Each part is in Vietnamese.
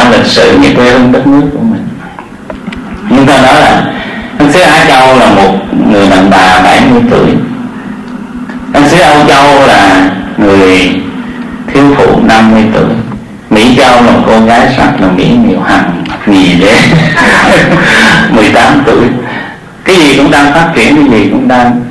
lịch sử như quê hương đất nước của mình. Chúng ta nói là Ân xứ Á Châu là một người đàn bà 70 tuổi, Ân xứ Âu Châu là người thiếu phụ 50 tuổi, Mỹ Châu là một cô gái sắc là Mỹ Miều Hằng nhì đế 18 tuổi. Cái gì cũng đang phát triển, cái gì cũng đang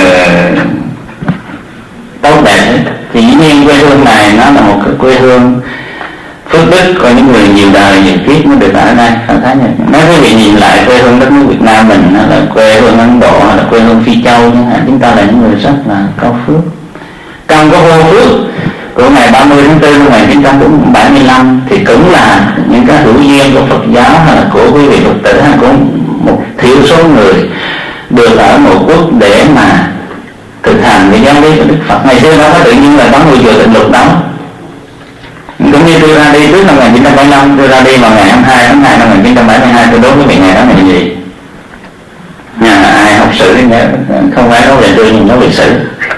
tốt đẹp hết. Thì dĩ nhiên quê hương này nó là một cái quê hương phước đức của những người nhiều đời nhiều kiếp mới được ở đây. Nếu quý vị nhìn lại quê hương đất nước Việt Nam mình, hay là quê hương Ấn Độ, hay là quê hương Phi Châu, chúng ta là những người rất là cao phước. Trong cái vô phước của ngày 30 tháng 4 năm 1975 thì cũng là những cái hữu duyên của Phật giáo, hay là của quý vị Phật tử, hay của một thiểu số người được ở một quốc để mà thực hành cái giáo lý của Đức Phật. Ngày xưa nó có tự nhiên là có ngôi chùa Tịnh Lục đó. Cũng như tôi ra đi trước năm 1975, tôi ra đi vào ngày 22 tháng 2 năm 1972, tôi đố quý vị ngày đó là gì? Ai học sử thì nhớ, không phải nói về tôi nhưng nói về sử.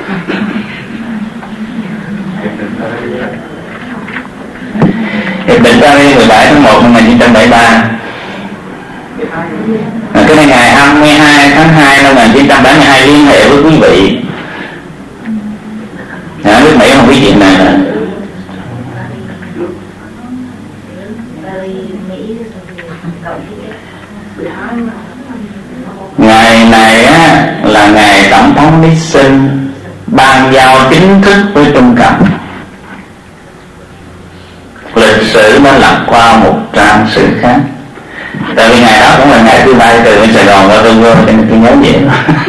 Hiệp định Paris 17 tháng 1 năm 1973. Cái này ngày 22 tháng 2 năm 1972 liên hệ với quý vị. Nước Mỹ không biết chuyện này nữa. Ngày này á, là ngày Tổng thống Nixon ban giao chính thức với Trung Cộng. Lịch sử đã lật qua một trang sử khác. Tại vì ngày đó cũng là ngày thứ ba từ bên Sài Gòn ra Tương Đương, cho nên tôi nhớ vậy.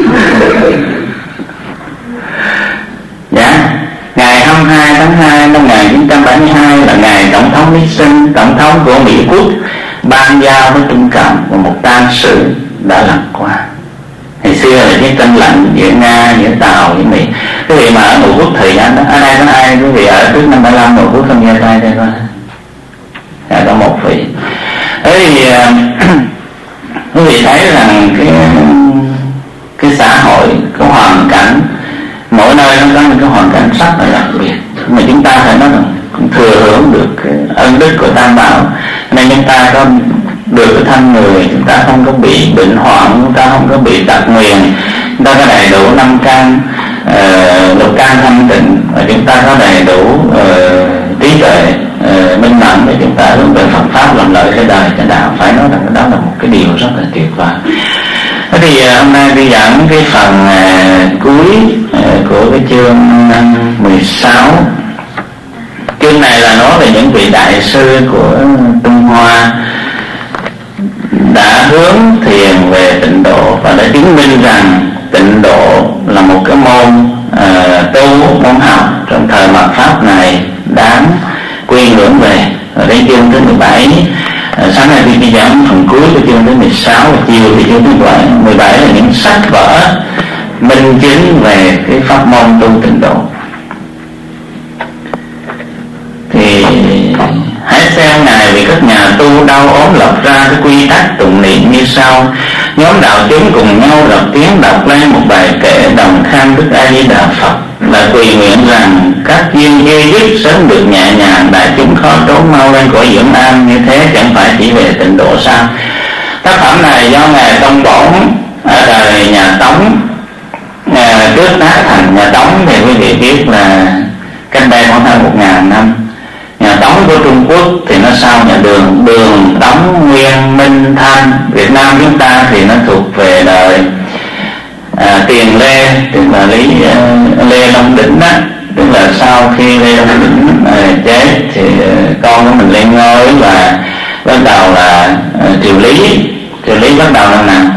Dạ, ngày 22 tháng 2 năm 1972 là ngày Tổng thống Nixon, Tổng thống của Mỹ Quốc, ban giao với Trung Cộng và một trang sử đã lật qua. Ngày xưa là chiến tranh lạnh giữa Nga, giữa Tàu, với Mỹ. Quý vị mà ở Nội Quốc thời gian đó, ở đây có ai quý vị ở trước năm 75 Nội Quốc không giơ tay đây coi? Dạ, có một vị. Thế thì quý vị thấy rằng cái xã hội, cái hoàn cảnh, mỗi nơi nó có những cái hoàn cảnh rất là đặc biệt, mà chúng ta phải nói rằng cũng thừa hưởng được cái ân đức của Tam Bảo, nên chúng ta có được cái thân người, chúng ta không có bị bệnh hoạn, chúng ta không có bị tật nguyền, chúng ta có đầy đủ 5 căn lục căn thanh tịnh, và chúng ta có đầy đủ trí tuệ minh mẫn để chúng ta hướng về Phật pháp làm lợi cái đời cái đạo. Phải nói rằng đó là một cái điều rất là tuyệt vời. Thế thì hôm nay đi giảng cái phần cuối của cái chương 16. Chương này là nói về những vị đại sư của Trung Hoa đã hướng thiền về tịnh độ và đã chứng minh rằng tịnh độ là một cái môn môn học trong thời mạt Pháp này đáng quy ngưỡng về. Ở đây chương thứ 17, sáng nay đi giảng phần cuối của chương thứ 16, và chiều thì chương thứ 17 là những sách vở minh chứng về cái pháp môn tu tịnh độ. Thì hãy xem ngài vì các nhà tu đau ốm lập ra cái quy tắc tụng niệm như sau. Nhóm đạo chúng cùng nhau đọc tiếng đọc lên một bài kệ đồng kham Đức A Di Đà Phật, là tùy nguyện rằng các duyên dư dứt sớm được nhẹ nhàng, đại chúng khó trốn mau lên cõi dưỡng an. Như thế chẳng phải chỉ về tịnh độ sao? Tác phẩm này do ngài Tông Bổn ở đời nhà Tống, trước tác thành nhà Tống thì quý vị biết là cách đây khoảng hơn 1000 năm. Nhà Tống của Trung Quốc thì nó sau nhà Đường, Đường, Tống, Nguyên, Minh, Thanh. Việt Nam chúng ta thì nó thuộc về đời Tiền Lê, tức là Lê Long Đỉnh đó. Tức là sau khi Lê Long Đỉnh chết thì con của mình lên ngôi, và bắt đầu là Triều Lý. Triều Lý bắt đầu năm nào?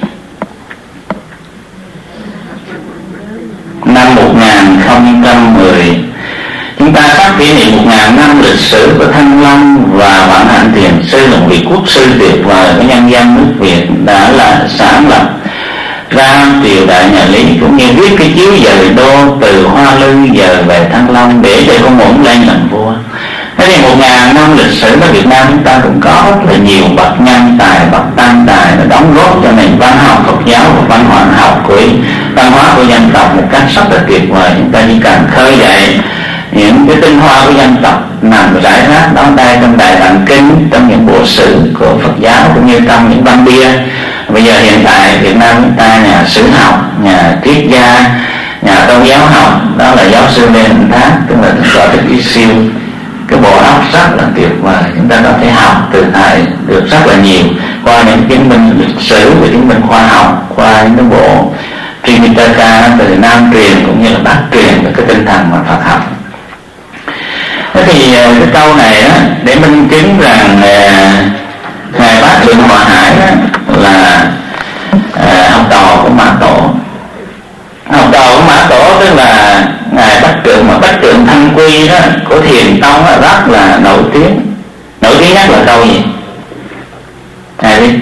Năm 1010. Chúng ta sắp kỷ niệm 1000 năm lịch sử của Thăng Long, và Vạn Hạnh Thiền Sư là một vị quốc sư tuyệt vời của nhân dân nước Việt, đã là sáng lập ra triều đại nhà Lý, cũng như viết cái chiếu dời đô từ Hoa Lư dời về Thăng Long để cho con Muỗng lên làm vua. Thế thì 1000 năm lịch sử ở Việt Nam chúng ta cũng có rất là nhiều bậc nhân tài, bậc tam tài đã đóng góp cho nền văn học Phật giáo và văn hóa học của văn hóa của dân tộc một cách rất là tuyệt vời. Chúng ta chỉ cần khơi dậy những cái tinh hoa của dân tộc nằm rải rác đó đây trong Đại Tạng Kinh, trong những cổ sử của Phật giáo cũng như trong những văn bia. Bây giờ hiện tại Việt Nam chúng ta nhà sử học, nhà triết gia, nhà tôn giáo học, đó là giáo sư Lê Hạnh Thác, tức là gọi là cái siêu, cái bộ óc rất là tuyệt vời. Chúng ta có thể học từ thầy được rất là nhiều qua những chứng minh lịch sử và chứng minh khoa học, qua những cái bộ Trinitaka từ Nam truyền cũng như là Bắc truyền về cái tinh thần mà Phật học. Thế thì cái câu này á, để minh chứng rằng Ngài Bát Lượng Hòa Hải á, là học trò của Mã Tổ. Học trò của Mã Tổ tức là Ngài Bát Trượng, mà Bát Trượng Thanh Quy đó của Thiền Tông đó, rất là nổi tiếng. Nổi tiếng nhất là câu gì? Ngài đi.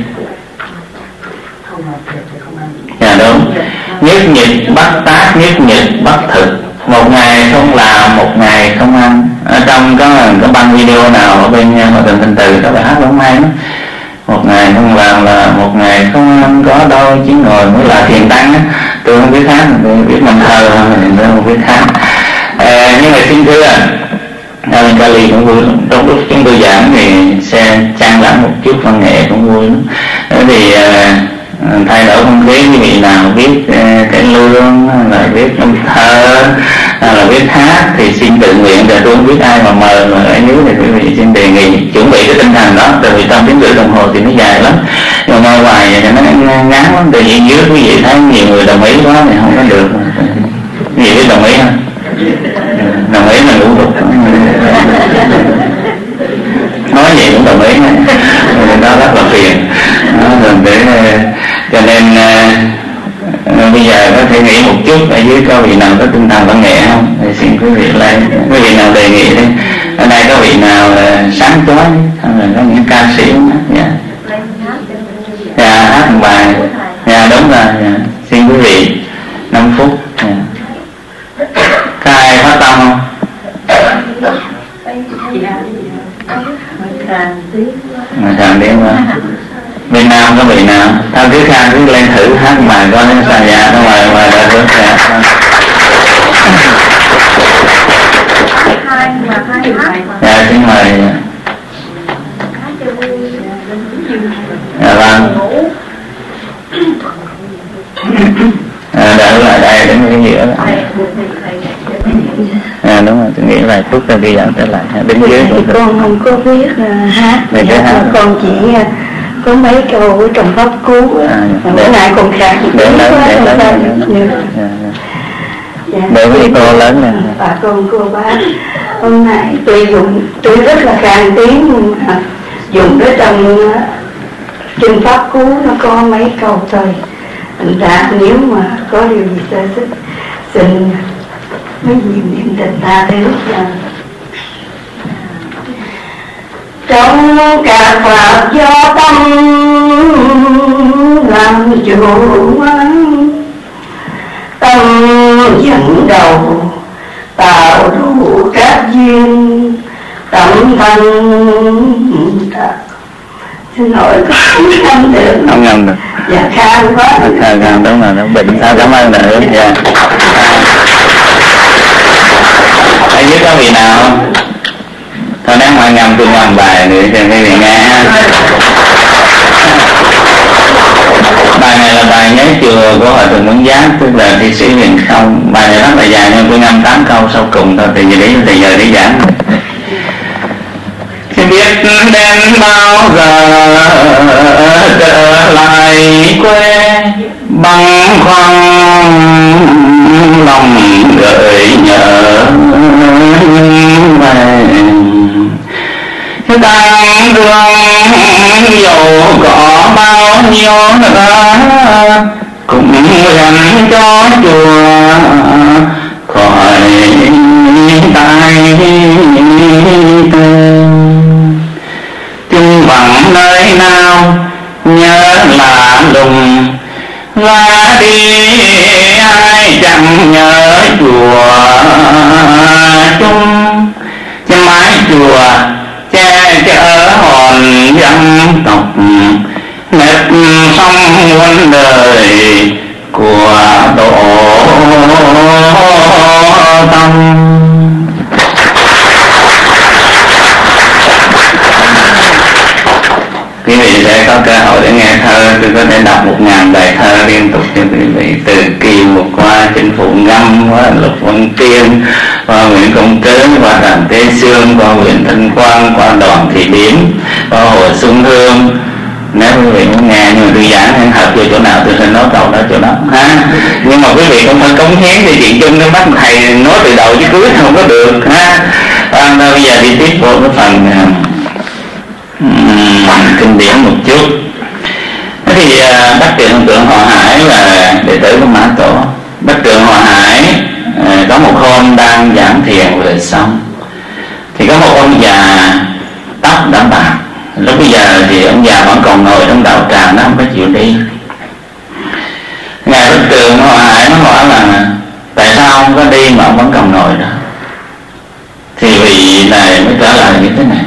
Dạ đúng. Nhất nhật bất tác, nhất nhật bất thực. Một ngày không làm, một ngày không ăn. Ở trong có băng video nào ở bên Hòa Thượng Thanh Từ có bài hát không hay đó. Một ngày không làm là một ngày không ăn, có đôi chỉ ngồi mới là thiền tăng á. Tôi không biết hát, tôi biết mình thơ thôi, tôi không biết hát. Nhưng mà xin thưa Alan Kali cũng vui lắm. Trong lúc chúng tôi giảng thì sẽ trang lẫn một chút văn nghệ cũng vui lắm. Thì thay đổi không khí, quý vị nào biết cải lương, là biết ông thơ, là biết hát thì xin tự nguyện. Rồi tôi không biết ai mà mời mà ở dưới thì quý vị xin đề nghị chuẩn bị cái tinh thần đó, tại vì trong tiếng rưỡi đồng hồ thì nó dài lắm, nhưng mà ngồi hoài vậy nó ngắn lắm. Tại vì dưới quý vị thấy nhiều người đồng ý quá thì không có được. Quý vị biết đồng ý không? Đồng ý là ngủ gục, nói gì cũng đồng ý, đó rất là phiền. Cho nên bây giờ có thể nghĩ một chút ở dưới có vị nào có tinh thần văn nghệ không? Thì xin quý vị lên, quý vị nào đề nghị đi. Ở đây có vị nào sáng chói, hay là có những ca sĩ hát một bài. Đúng rồi. Xin quý vị 5 phút. Có ai phát tâm không? Mà thằng tiếng quá. Bên Nam có vị nào? Thằng Thứ Khang cứ lên thử hát bài coi nó sao. Dạ, nó ngoài ra bước ra. Dạ, xin mời. Dạ vâng. Đợi lại đây đến cái giữa. Đúng rồi, tôi nghĩ vài phút rồi đi dẫn trở lại. Đứng dưới thì con không có biết hát, con chỉ có mấy câu trong pháp cú. Bữa nay con khác để với cô lớn nè. Và cô bác hôm nay tôi rất là khan tiếng, nhưng mà dùng ở trong pháp cú nó có mấy câu thôi. Thành ra nếu mà có điều gì sơ sức xin mấy nhiều niệm tình ta thứ. Trong cả pháp do tâm làm chủ, tâm dẫn đầu tạo đủ các duyên tâm thân. Xin lỗi con không ngâm được. Không ngâm được. Dạ khan quá. Khan đúng rồi, nó bệnh sao. Cảm ơn nữa. Dạ. Ở dưới có vị nào không? Thôi nếu mà ngâm tôi ngâm bài nữa cho quý vị nghe. Bài này là bài nhớ chùa của Hòa Thượng Quán Giác, tức là thi sĩ Huyền Không. Bài này rất là dài nhưng tôi ngâm 8 câu sau cùng thôi, thì giờ đi giảng. Biết đến bao giờ trở lại quê, băn khoăn lòng gợi nhớ về. Tăng đường dầu có bao nhiêu nữa cũng dành cho chùa khỏi tay tư. Chung bằng nơi nào nhớ là lùng và đi ai chẳng nhớ chùa chung. Chứ mái chùa che chở hồn dân tộc, nếp sống muôn đời của tổ tông. Quý vị sẽ có cơ hội để nghe thơ. Tôi có thể đọc 1000 bài thơ liên tục cho quý vị, từ Kỳ Mục qua Chinh Phụ Ngâm, qua Lục Vân Tiên, qua Nguyễn Công Trớ, qua Đàm Tế Sương, qua Nguyễn Thanh Quang, qua Đoàn Thị Điếm, qua Hồ Xuân Hương. Nếu quý vị muốn nghe, nhưng mà tôi giảng hợp vô chỗ nào tôi sẽ nói câu đó chỗ đó ha. Nhưng mà quý vị cũng phải cống hiến thì chuyện chung, nó bắt thầy nói từ đầu chứ cuối không có được ha. Bây giờ đi tiếp vô cái phần kinh điển một chút. Thế thì Bát Trượng Tượng Họ Hải là đệ tử của Mã Tổ. Bát Trượng Họ Hải có một hôm đang giảng thiền về xong thì có một ông già tóc đã bạc. Lúc bây giờ thì ông già vẫn còn ngồi trong đạo tràng, nó không có chịu đi. Ngài Bát Trượng Họ Hải nó hỏi là tại sao ông có đi mà ông vẫn còn ngồi đó? Thì vị này mới trả lời như thế này: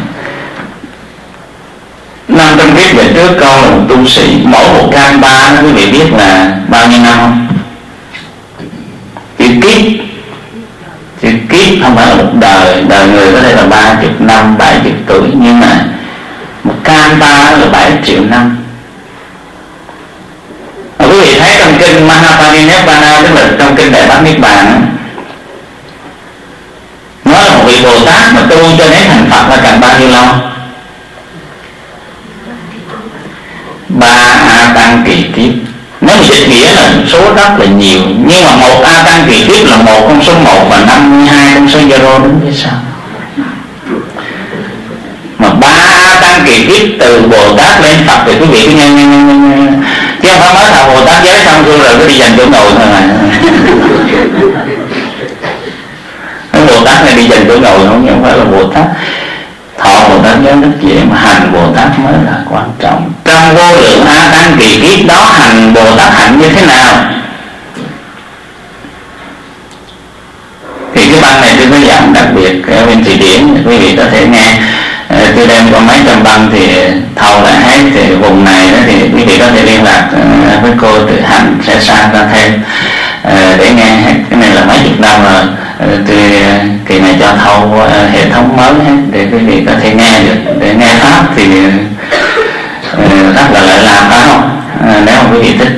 500 kiếp về trước con là một tu sĩ. Mỗi một can ba quý vị biết là bao nhiêu năm không? Chữ kiếp không phải là một đời. Đời người có thể là 30 năm, 70 tuổi, nhưng mà một can ba là 7 triệu năm. Quý vị thấy trong kinh Mahaparinibbana, tức là trong kinh Đại Bát Niết Bàn, nói là một vị Bồ Tát mà tu cho đến thành Phật là cần bao nhiêu lâu? 3 A Tăng kỳ kiếp. Nếu mà dịch nghĩa là số rất là nhiều, nhưng mà 1 A Tăng kỳ kiếp là một con số 1 và 52 con số zero đứng phía sau. Mà 3 A Tăng kỳ kiếp từ Bồ Tát lên Phật thì quý vị cứ nghe chứ không phải mới thờ Bồ Tát giới xong rồi cứ đi dành chỗ ngồi thôi mà. Cái Bồ Tát này đi dành chỗ ngồi không phải là Bồ Tát. Thọ Bồ Tát giới rất dễ, mà hành Bồ Tát mới là quan trọng. Trong vô lượng A Tăng kỳ kiếp đó, hành Bồ Tát hạnh như thế nào? Thì cái băng này tôi có giảng đặc biệt ở bên Thụy Điển, quý vị có thể nghe. Tôi đem có mấy trăm băng thì thầu lại hết. Thì vùng này đó thì quý vị có thể liên lạc với cô Tự Hạnh sẽ sang ra thêm để nghe hết. Cái này là mấy chục năm rồi. Tôi kỳ này cho thâu hệ thống mới hết để quý vị có thể nghe được. Để nghe pháp thì rất là lợi làm, phải không? Nếu mà quý vị thích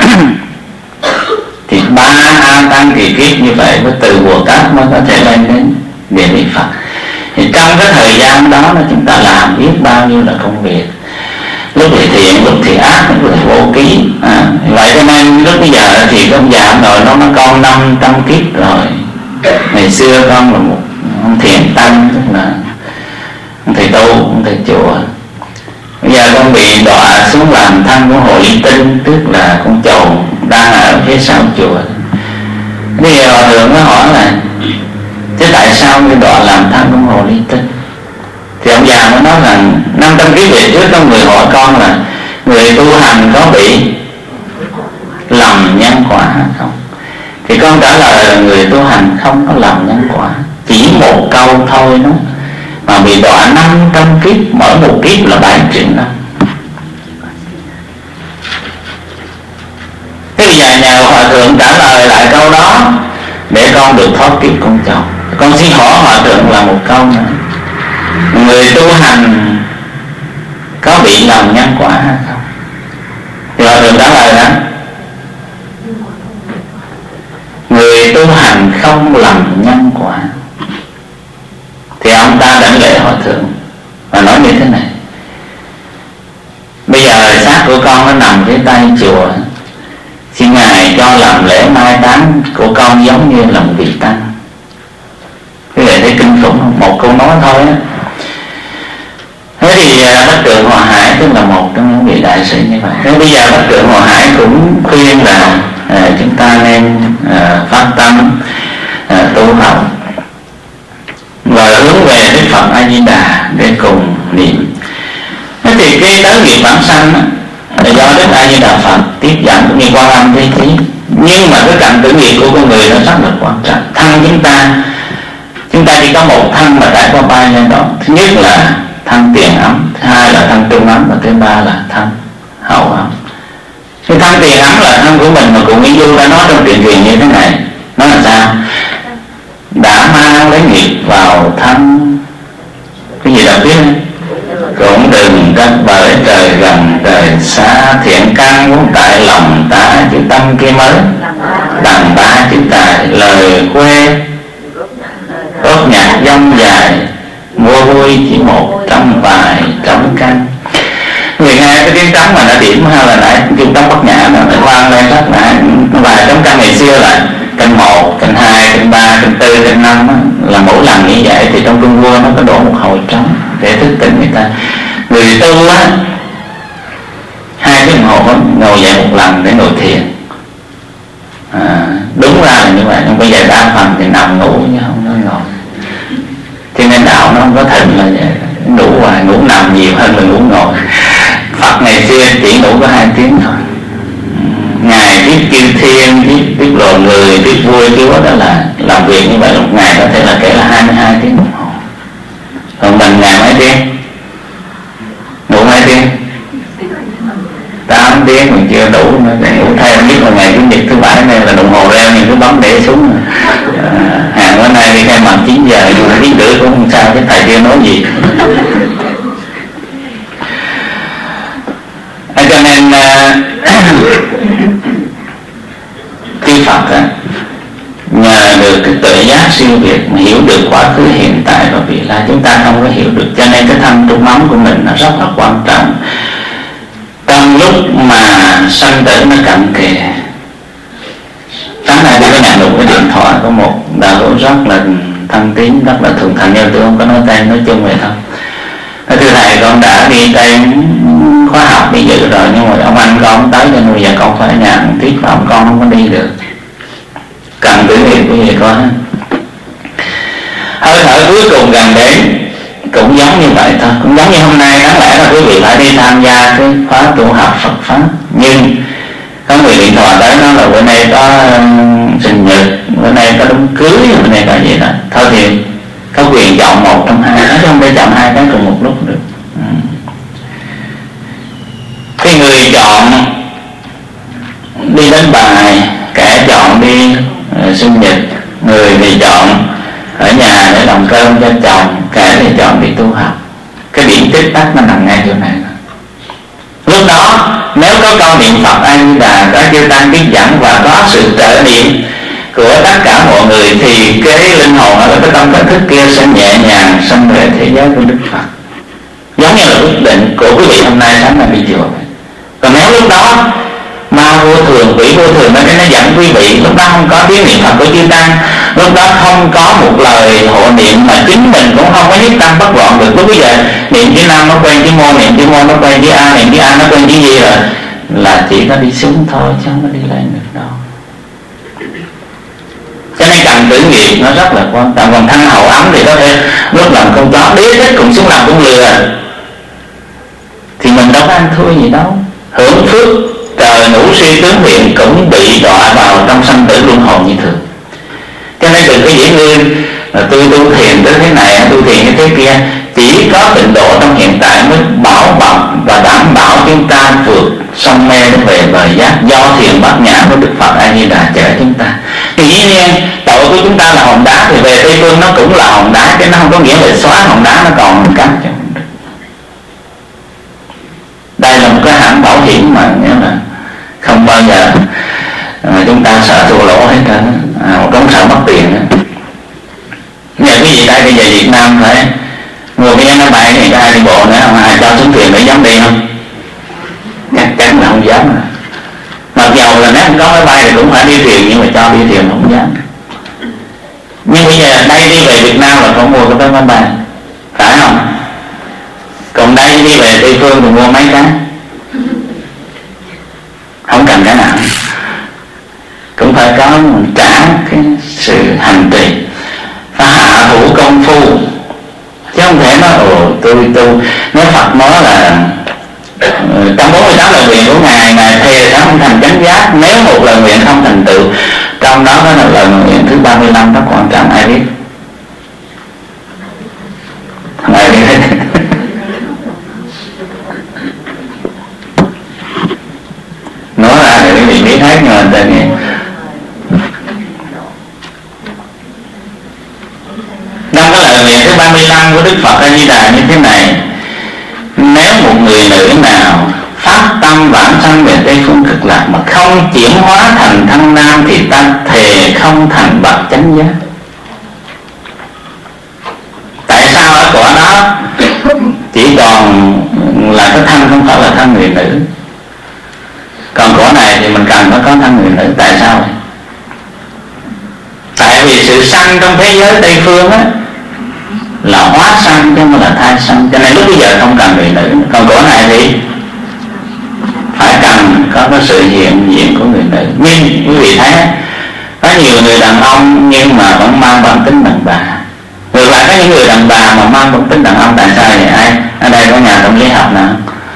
thì 3 A Tăng kỳ kiếp như vậy với từ Bồ Tát mới có thể lên đến địa vị Phật. Thì trong cái thời gian đó là chúng ta làm biết bao nhiêu là công việc, lúc thì thiện, lúc thì ác, lúc thì vô ký. Vậy cho nên lúc bây giờ thì ông già rồi nó con 500 kiếp rồi. Ngày xưa con là một ông thiền tăng, tức là ông thầy tu, ông thầy chùa. Bây giờ con bị đọa xuống làm thân của Hồ Ly Tinh, tức là con chầu đang ở phía sau chùa. Bây giờ Hòa Thượng nó hỏi là thế tại sao người đọa làm thân của Hồ Ly Tinh? Thì ông già mới nói rằng 500 kiếp về trước có người hỏi con là người tu hành có bị lầm nhân quả hay không? Thì con trả lời là người tu hành không có lầm nhân quả, chỉ một câu thôi đó mà bị đọa 500 kiếp, mỗi một kiếp là 7 triệu năm. Thế bây giờ nhờ Hòa Thượng trả lời lại câu đó để con được thoát kiếp con chồng. Con xin hỏi Hòa Thượng là một câu nữa: người tu hành có bị lầm nhân quả hay không? Thì Hòa Thượng trả lời đó: người tu hành không lầm nhân quả. Thì ông ta đảnh lễ Hòa Thượng và nói như thế này: bây giờ xác của con nó nằm dưới tay chùa, xin Ngài cho làm lễ mai táng của con giống như là một vị tăng. Quý vị thấy kinh khủng không? Một câu nói thôi á. Thế thì Bát Trượng Họ Hải tức là một trong những vị đại sĩ như vậy. Thế bây giờ Bát Trượng Họ Hải cũng khuyên là chúng ta nên phát tâm tu học và hướng về Đức Phật A Di Đà để cùng niệm. Thế thì cái tới nghiệp bản sanh là do Đức A Di Đà Phật tiếp dẫn cũng như Quan Âm Thế Chí. Nhưng mà cái cạnh tử nghiệp của con người nó rất là quan trọng. Thân chúng ta chỉ có một thân mà trải qua 3 giai đoạn. Thứ nhất là thân tiền ấm, thứ hai là thân trung ấm, và thứ ba là thân hậu ấm. Cái thân tiền ấm là thân của mình mà cụ Nguyên Du đã nói trong truyền truyền như thế này. Nó là sao? Đã mang lấy nghiệp vào thân, cái gì đầu tiên cũng đừng trách bởi trời xa, thiện căn vốn tại lòng ta, chữ tâm kia mới đằng ba chữ tài, lời khuê tốt nhạc dông dài, mua vui chỉ một trăm vài trống canh. Người nghe cái tiếng trống mà đã điểm hay là nãy tiếng trống Bắc Nhã nó vang lên rất là vài trống canh. Ngày xưa là canh 1, canh 2, canh 3, canh 4, canh 5 là mỗi lần như vậy thì trong trung vua nó có đổ một hồi trống để thức tỉnh người ta. Người tu á 2 tiếng đồng hồ ngồi dậy một lần để ngồi thiền. Đúng ra là như vậy, nhưng bây giờ đa phần thì nằm ngủ chứ không nói ngồi. Cho nên đạo nó không có thịnh là vậy, ngủ hoài, ngủ nằm nhiều hơn là ngủ ngồi. Phật ngày xưa chỉ ngủ có 2 tiếng thôi. Ngài biết chư thiên, biết loài người, biết vua chúa, đó là làm việc như vậy. Một ngày có thể là kể là 22 tiếng đồng hồ. Còn mình ngày mấy tiếng? Ngủ mấy tiếng? 8 tiếng mình chưa đủ nữa. Ngủ thêm biết là ngày Chủ nhật thứ Bảy này là đồng hồ reo, nhưng cứ bấm để xuống. Hàng bữa nay đi khai mạc 9 giờ, dù 9 rưỡi cũng không sao, cái thầy kia nói gì. Cho nên chư Phật nhờ được cái tự giác siêu việt mà hiểu được quá khứ, hiện tại và vị lai, chúng ta không có hiểu được. Cho nên cái thân trung ấm của mình nó rất là quan trọng. Trong lúc mà sanh tử nó cận kề, sáng nay tôi có nhận được cái điện thoại của một đạo hữu rất là thân tín, rất là thường thành, nhưng tôi không có nói tên, nói chung vậy thôi. Nói thưa thầy, con đã đi Tây khóa học đi dự rồi, nhưng mà ông anh con tới cho bây giờ con phải ở nhà tiếp, và ông con không có đi được. Cần tử nghiệp của gì con. Hơi thở cuối cùng gần đến cũng giống như vậy thôi, cũng giống như hôm nay. Đáng lẽ là quý vị phải đi tham gia cái khóa tu học Phật pháp, nhưng có người điện thoại tới nó là bữa nay có sinh nhật, bữa nay có đám cưới, bữa nay có gì đó. Thôi thì có quyền chọn một trong hai, chứ không thể chọn 2 cái cùng một lúc được. Cái người chọn đi đánh bài, kẻ chọn đi sinh nhật, người thì chọn ở nhà để làm cơm cho chồng, kẻ thì chọn đi tu học. Cái điểm tích tắc nó nằm ngay chỗ này. Lúc đó nếu có câu niệm Phật A Di Đà, có chư tăng tiếp dẫn và có sự trợ niệm của tất cả mọi người, thì cái linh hồn ở cái tâm thức kia sẽ nhẹ nhàng xông về thế giới của Đức Phật. Giống như là quyết định của quý vị hôm nay sáng nay đi chùa. Còn nếu lúc đó ma vô thường, quỷ vô thường nó dẫn quý vị, lúc đó không có tiếng niệm Phật của chư tăng, lúc đó không có một lời hộ niệm, mà chính mình cũng không có nhất tâm bất loạn được. Lúc bây giờ niệm chữ Nam nó quen chữ Mô, niệm chữ Mô nó quen chữ A, niệm chữ A nó quen chữ gì rồi, là chỉ có đi xuống thôi chứ không có đi lên được đâu. Cho nên cần tử nghiệp nó rất là quan trọng. Còn thân hậu ấm thì có thể lúc làm con chó đế thích cũng xuống làm con lừa, thì mình đâu có ăn thua gì đâu. Hưởng phước trời ngũ suy tướng hiện cũng bị đọa vào trong sanh tử luân hồi như thường. Cho nên đừng có dễ nguyên là tôi tu thiền tới thế này, tu thiền như thế kia. Chỉ có tịnh độ trong hiện tại mới bảo bọc và đảm bảo chúng ta vượt sông mê về bờ giác, do thiền bát nhã của Đức Phật A Di Đà chở chúng ta. Thì dĩ nhiên tội của chúng ta là hòn đá, thì về Tây Phương nó cũng là hòn đá, chứ nó không có nghĩa là xóa hòn đá nó còn một cách. Đây là một cái hãng bảo hiểm mà nghĩa là không bao giờ chúng ta sợ thua lỗ hết trơn, không sợ mất tiền nữa. Nhờ cái gì đây bây giờ Việt Nam phải mua cái máy bay này cho ai đi bộ nữa, không ai cho xuống thuyền để dám đi không? Chắc chắn là không dám rồi. Mặc dầu là nếu không có máy bay thì cũng phải đi thuyền, nhưng mà cho đi thuyền không dám. Nhưng bây giờ đây đi về Việt Nam là phải mua cái máy bay, phải không? Còn đây đi về Tây Phương thì mua mấy cái, không cần cái nào, cũng phải có trả cái sự hành trì, phải hạ thủ công phu, chứ không thể nói tôi tu. Nếu Phật nói là trong 48 lời nguyện của Ngài, Ngài thề sẽ không thành chánh giác nếu một lời nguyện không thành tựu. Trong đó có là lời nguyện thứ 35 rất quan trọng, ai biết? Ai biết hết? Nói ra thì quý vị biết hết, nhưng mà tên gì? Trong cái lời nguyện thứ 35 của Đức Phật A Di Đà như thế này: nếu một người nữ nào phát tâm vãng sanh về Tây Phương Cực Lạc mà không chuyển hóa thành thân nam thì ta thề không thành bậc chánh giác. Tại sao ở cõi đó chỉ còn là cái thân, không phải là thân người nữ, còn cõi này thì mình cần phải có thân người nữ? Tại sao? Tại vì sự sanh trong thế giới Tây Phương á là hóa sanh chứ không là thai sanh, cho nên lúc bây giờ không cần người nữ. Còn cõi này thì phải cần có cái sự hiện diện của người nữ. Nhưng quý vị thấy có nhiều người đàn ông nhưng mà vẫn mang bản tính đàn bà. Ngược lại có những người đàn bà mà mang bản tính đàn ông. Tại sao vậy? Ai ở đây có nhà tâm lý học nào?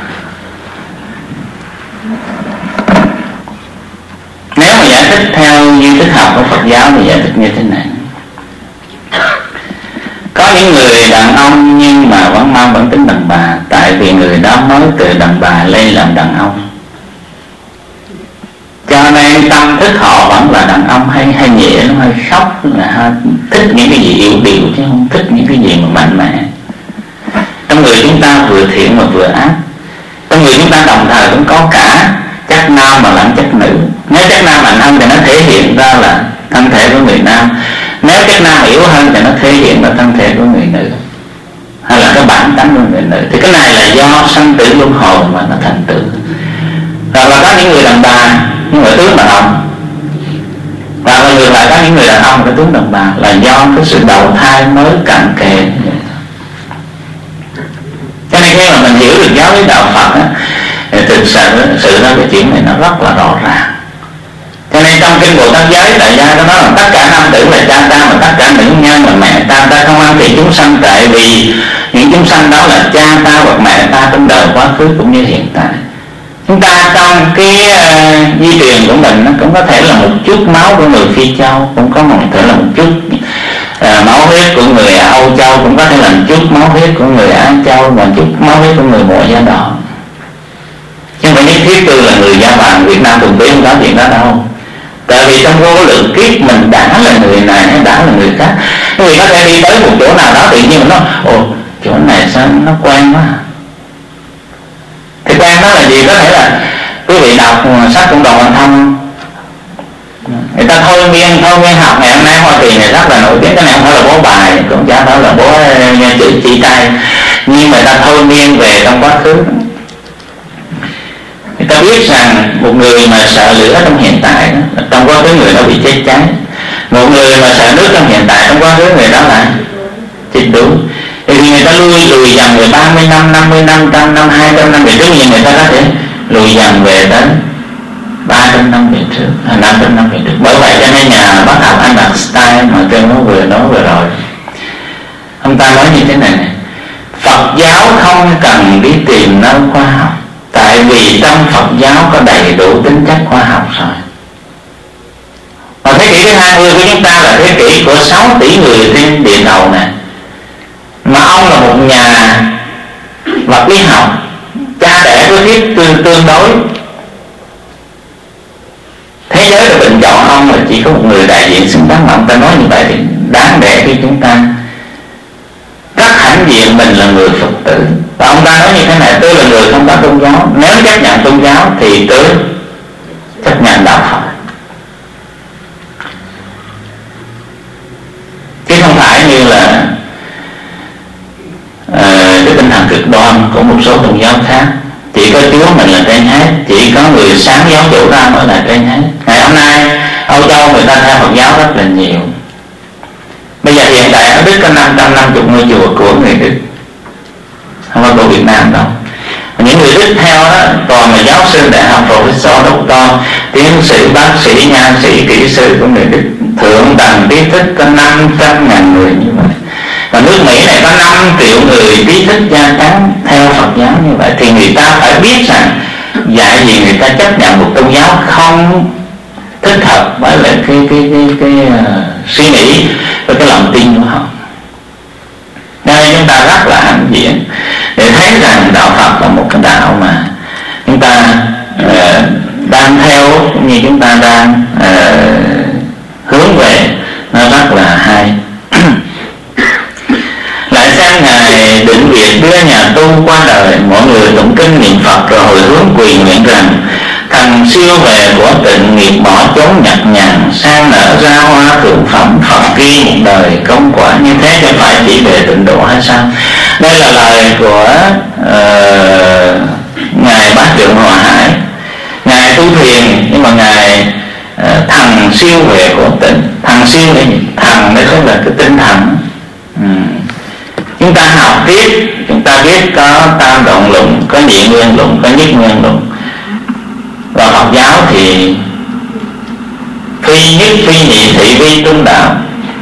Nếu mà giải thích theo duy thức học của Phật giáo thì giải thích như thế này: có những người đàn ông nhưng mà vẫn mang bản tính đàn bà, tại vì người đó mới từ đàn bà lên làm đàn ông, cho nên tâm thức họ vẫn là đàn ông, hay nhẹ, nó hơi sốc, là thích những cái gì yếu điệu chứ không thích những cái gì mà mạnh mẽ. Trong người chúng ta vừa thiện mà vừa ác. Trong người chúng ta đồng thời cũng có cả chất nam mà lẫn chất nữ. Nếu chất nam mạnh hơn thì nó thể hiện ra là thân thể của người nam, nếu chất nam yếu hơn thì nó thể hiện ra thân thể của người nữ, hay là cái bản tánh của người nữ. Thì cái này là do sanh tử luân hồi mà nó thành tựu. Rồi là có những người đàn bà nhưng mà tướng đàn ông, và ngược lại có những người đàn ông cái tướng đàn bà, là do cái sự đầu thai mới cận kề. Cho nên khi mà mình hiểu được giáo lý đạo Phật á, thì thực sự ra cái chuyện này nó rất là rõ ràng. Cho nên trong kinh Bồ Tát Giới Đại Gia có nói là tất cả nam tử là cha ta, mà tất cả nữ nhân là mẹ ta. Ta không ăn thịt chúng sanh, tại vì những chúng sanh đó là cha ta hoặc mẹ ta trong đời quá khứ cũng như hiện tại. Chúng ta trong cái di truyền của mình nó cũng có thể là một chút máu của người Phi Châu, cũng có thể là một chút máu huyết của người Âu Châu, cũng có thể là một chút máu huyết của người Á Châu, và một chút máu huyết của người Mộ Da Đỏ. Chứ không phải nhất thiết tôi là người da vàng Việt Nam thuần túy, không có chuyện đó đâu. Tại vì trong vô lượng kiếp mình đã là người này hay đã là người khác. Người có thể đi tới một chỗ nào đó tự nhiên mình nói ồ, chỗ này sao nó quen quá. Thì quen đó là gì? Có thể là quý vị đọc sách Cộng đoàn Hoàn Thông, người ta thôi miên học ngày hôm nay Hoa Kỳ này rất là nổi tiếng. Cái này không phải là bố bài, cũng chả phải là bố chữ chỉ tay, nhưng mà ta thôi miên về trong quá khứ. Người ta biết rằng một người mà sợ lửa trong hiện tại đó, trong quá khứ người đó bị chết cháy. Một người mà sợ nước trong hiện tại, trong quá khứ người đó là chết đuối. Thì người ta lùi dần về 30 năm, 50 năm, 100 năm, 200 năm về trước, nhưng người ta có thể lùi dần về đến 300 năm về trước, 500 năm về trước. Bởi vậy cho nên nhà bác học Einstein mà trên nó vừa nói vừa rồi, ông ta nói như thế này: Phật giáo không cần đi tìm nơi khoa học, tại vì trong Phật giáo có đầy đủ tính chất khoa học rồi. Và thế kỷ thứ 20 của chúng ta là thế kỷ của 6 tỷ người trên địa cầu này, mà ông là một nhà vật lý học, cha đẻ của thuyết tương đối. Thế giới đã bình chọn ông là chỉ có một người đại diện xứng đáng, mà ông ta nói như vậy thì đáng để khi chúng ta rất hãnh diện mình là người Phật tử. Và ông ta nói như thế này: tôi là người không có tôn giáo, nếu chấp nhận tôn giáo thì tôi chấp nhận đạo Phật, chứ không phải như là cái tinh thần cực đoan của một số tôn giáo khác. Chỉ có Chúa mình là trên hết, chỉ có người sáng giáo chủ ra mới là trên hết. Ngày hôm nay Âu Châu người ta theo Phật giáo rất là nhiều. Bây giờ hiện tại ở Đức có 550 ngôi chùa của người Đức, không có của Việt Nam đâu. Những người Đức theo đó toàn là giáo sư đại học, professor, doctor, tiến sĩ, bác sĩ, nha sĩ, kỹ sư của người Đức. Thượng tầng trí thức có 500.000 người như vậy. Và nước Mỹ này có 5 triệu người trí thức gia trắng theo Phật giáo như vậy. Thì người ta phải biết rằng dạy gì người ta chấp nhận một tôn giáo không thích hợp với lại cái suy nghĩ và cái lòng tin của họ. Nên chúng ta rất là hãnh diện để thấy rằng đạo Phật là một cái đạo mà chúng ta đang theo, cũng như chúng ta đang hướng về, nó rất là hay. Lại xem Ngài Định Việt đưa nhà tu qua đời, mọi người tụng kinh niệm Phật rồi hồi hướng quỳ nguyện rằng: thần siêu về của tịnh, nghiệp bỏ chốn nhặt nhằn, sang nở ra hoa thượng phẩm, Phật ghi một đời công quả. Như thế cho phải chỉ về tịnh độ hay sao? Đây là lời của ngài Bát Trượng Hòa Hải. Ngài tu thiền nhưng mà ngài thần siêu về của tịnh. Thần siêu là gì? Thần đó tức là cái tinh thần. Chúng ta học tiếp, chúng ta biết có tam động luận, có nhị nguyên luận, có nhất nguyên luận. Và Phật giáo thì phi nhất, phi nhị, thị vi trung đạo,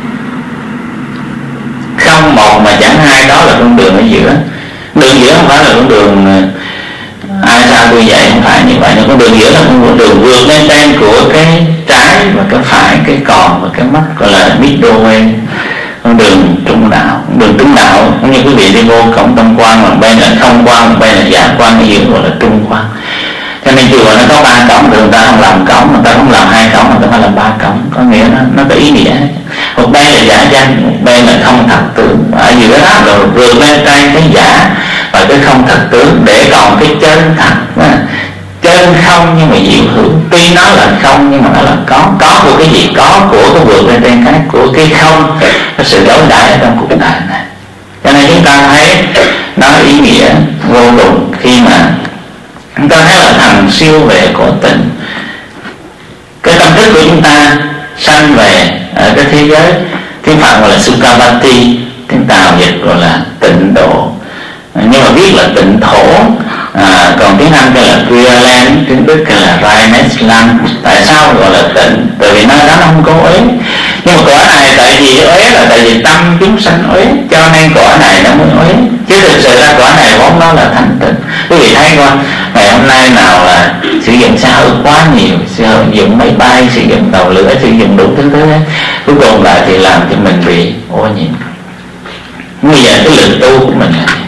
không một mà chẳng hai, đó là con đường ở giữa. Đường giữa không phải là con đường ai sao tôi dạy, không phải như vậy. Nhưng con đường giữa là con đường vượt lên trên của cái trái và cái phải, cái còn và cái mất, gọi là middle way, con đường trung đạo. Con đường trung đạo cũng như quý vị đi vô cổng tâm quan, một bên là không quan, một bên là giả quan, ở giữa gọi là trung quan. Cho nên chùa nó có 3 cổng, người ta không làm cổng, người ta không làm 2 cổng, người ta phải làm 3 cổng. Có nghĩa nó có ý nghĩa. Một bên là giả danh, một bên là không thật tướng. Ở giữa đó rồi vượt lên trên cái giả và cái không thật tướng, để còn cái chân thật. Chân không nhưng mà diệu hữu. Tuy nó là không nhưng mà nó là có của cái gì? Có của cái vượt lên trên cái của cái không, cái sự đối đãi ở trong cuộc đời này. Cho nên chúng ta thấy nó ý nghĩa vô cùng khi mà chúng ta thấy là thần siêu về của tịnh. Cái tâm thức của chúng ta sanh về ở cái thế giới tiếng Phạn gọi là Sukhavati, tiếng Tàu dịch gọi là tịnh độ, nhưng mà viết là tịnh thổ. Còn tiếng Anh gọi là Pure Land, tiếng Đức gọi là Reines Land. Tại sao gọi là tịnh? Tại vì nó không có uế. Nhưng mà cõi này tại vì uế là tại vì tâm chúng sanh uế, cho nên cõi này nó mới uế. Chứ thực sự ra cõi này vốn nó là thanh tịnh. Quý vị thấy qua ngày hôm nay nào là sử dụng xe hơi quá nhiều, sử dụng máy bay, sử dụng tàu lửa, sử dụng đủ thứ ấy. Cuối cùng lại thì làm cho mình bị ô nhiễm. Bây giờ cái lực tu của mình là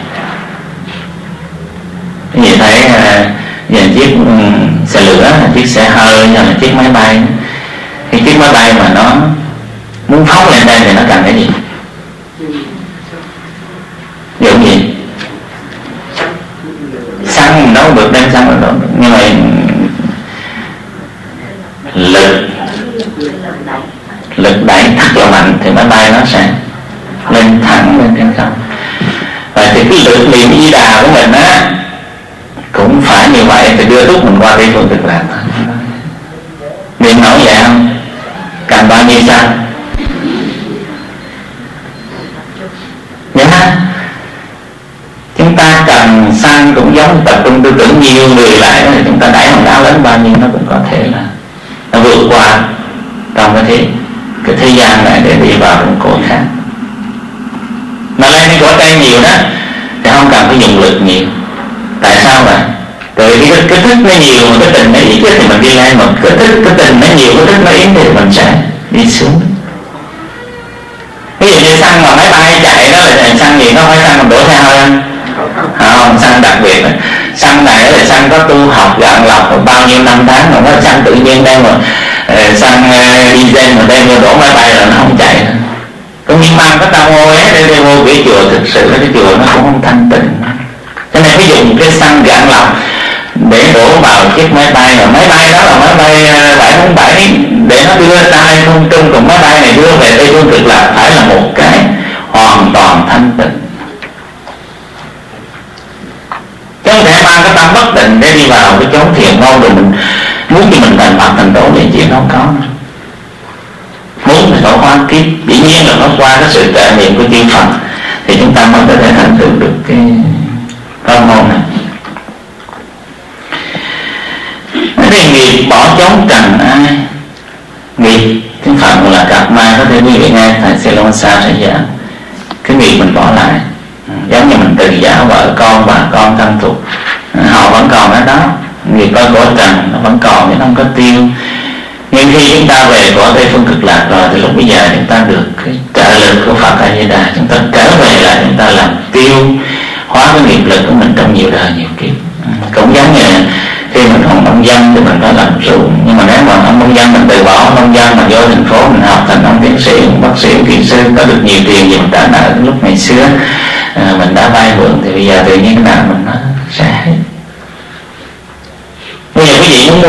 quý vị thấy giờ chiếc xe lửa, chiếc xe hơi hay là chiếc máy bay. Cái chiếc máy bay mà nó muốn phóng lên đây thì nó cần cái gì? Dùng gì? Xăng đâu được, đem xăng đâu được. Nhưng mà lực đẩy thật là mạnh thì máy bay nó sẽ lên thẳng lên trên không. Và thì cái lực niệm Di Đà của mình á cũng phải như vậy, thì đưa đúc mình qua cái phương thực làm. Niệm nổi vậy không? Cần bao nhiêu xăng? Dạ. Chúng ta cần xăng cũng giống tập trung tư tưởng nhiều người lại, thì chúng ta đẩy hòn đá lớn bao nhiêu nó cũng có thể là nó vượt qua trong cái thế gian này để đi vào trong cõi khác. Mà lên cái cõi trên nhiều đó thì không cần phải dùng lực nhiều. Tại sao vậy? Tại vì cái thích nó nhiều mà cái tình nó ít thì mình đi lên, mà cái tình nó nhiều, cái thích nó ít thì mình sẽ đi xuống. Ví dụ như xăng mà máy bay chạy đó là xăng gì? Nó phải xăng mình đổ xe hơi không? Xăng đặc biệt này. Xăng này là xăng có tu học gạn lọc bao nhiêu năm tháng, mà nó xăng tự nhiên đây mà xăng diesel mà đem vô đổ máy bay là nó không chạy nữa. Có những mang có tao ngồi để vô cái chùa, thực sự là cái chùa nó cũng không thanh tịnh. Cho nên phải dùng cái xăng gạn lọc để đổ vào chiếc máy bay, mà máy bay đó là máy bay 747 để nó đưa ra không trung, còn máy bay này đưa về Tây Phương Cực Lạc phải là một cái hoàn toàn thanh tịnh. Chứ không thể mang cái tâm bất định để đi vào cái chốn thiền môn rồi mình muốn cho mình thành Phật thành Tổ thì chuyện không có. Muốn thì phải qua kiếp, dĩ nhiên là nó qua cái sự trải nghiệm của chư Phật thì chúng ta mới có thể thành tựu được cái pháp môn này. Cái nghiệp bỏ chốn trần ai, nghiệp tiếng Phạn là cặp ma, có thể quý vị nghe thầy Silosa sẽ giảng. Cái nghiệp mình bỏ lại, giống như mình từ giả vợ con, bà con thân thuộc, họ vẫn còn ở đó. Nghiệp ở cõi trần nó vẫn còn chứ không có tiêu. Nhưng khi chúng ta về cõi Tây Phương Cực Lạc rồi thì lúc bây giờ chúng ta được cái trợ lực của Phật A Di Đà, chúng ta trở về lại, chúng ta làm tiêu hóa cái nghiệp lực của mình trong nhiều đời nhiều kiếp. Cũng giống như khi mình không nông dân thì mình phải làm ruộng, nhưng mà nếu mà ông nông dân mình từ bỏ nông dân mà vô thành phố mình học thành ông tiến sĩ, ông bác sĩ, ông kỹ sư, có được nhiều tiền gì mình trả nợ lúc ngày xưa mình đã vay mượn, thì bây giờ tự nhiên cái nào mình nó sẽ hết.